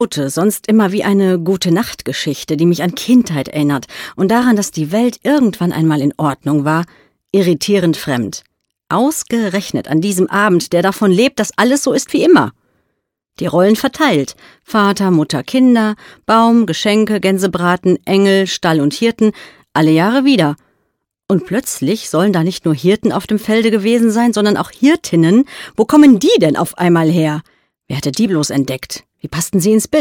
Ute, sonst immer wie eine Gute-Nacht-Geschichte, die mich an Kindheit erinnert und daran, dass die Welt irgendwann einmal in Ordnung war, irritierend fremd. Ausgerechnet an diesem Abend, der davon lebt, dass alles so ist wie immer. Die Rollen verteilt. Vater, Mutter, Kinder, Baum, Geschenke, Gänsebraten, Engel, Stall und Hirten, alle Jahre wieder. Und plötzlich sollen da nicht nur Hirten auf dem Felde gewesen sein, sondern auch Hirtinnen. Wo kommen die denn auf einmal her? Wer hatte die bloß entdeckt? Wie passten sie ins Bild?